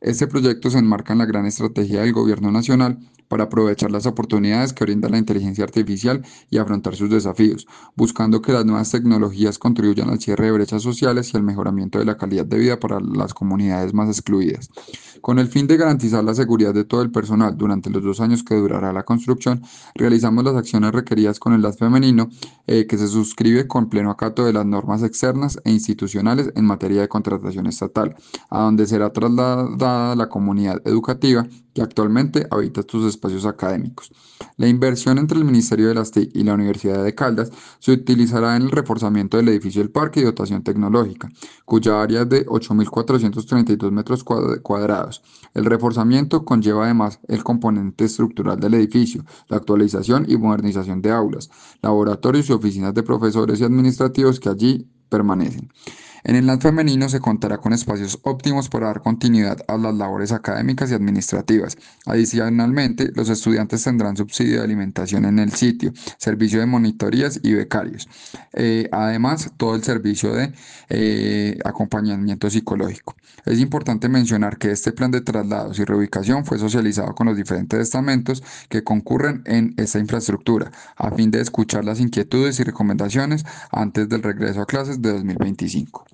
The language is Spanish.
Este proyecto se enmarca en la gran estrategia del Gobierno Nacional para aprovechar las oportunidades que brinda la inteligencia artificial y afrontar sus desafíos, buscando que las nuevas tecnologías contribuyan al cierre de brechas sociales y al mejoramiento de la calidad de vida para las comunidades más excluidas. Con el fin de garantizar la seguridad de todo el personal durante los 2 años que durará la construcción, realizamos las acciones requeridas con el LAT femenino, que se suscribe con pleno acato de las normas externas e institucionales en materia de contratación estatal, a donde será trasladada la comunidad educativa que actualmente habita estos espacios académicos. La inversión entre el Ministerio de las TIC y la Universidad de Caldas se utilizará en el reforzamiento del edificio del parque y dotación tecnológica, cuya área es de 8.432 metros cuadrados. El reforzamiento conlleva además el componente estructural del edificio, la actualización y modernización de aulas, laboratorios y oficinas de profesores y administrativos que allí permanecen. En el LAN femenino se contará con espacios óptimos para dar continuidad a las labores académicas y administrativas. Adicionalmente, los estudiantes tendrán subsidio de alimentación en el sitio, servicio de monitorías y becarios. Además, todo el servicio de acompañamiento psicológico. Es importante mencionar que este plan de traslados y reubicación fue socializado con los diferentes estamentos que concurren en esta infraestructura, a fin de escuchar las inquietudes y recomendaciones antes del regreso a clases de 2025.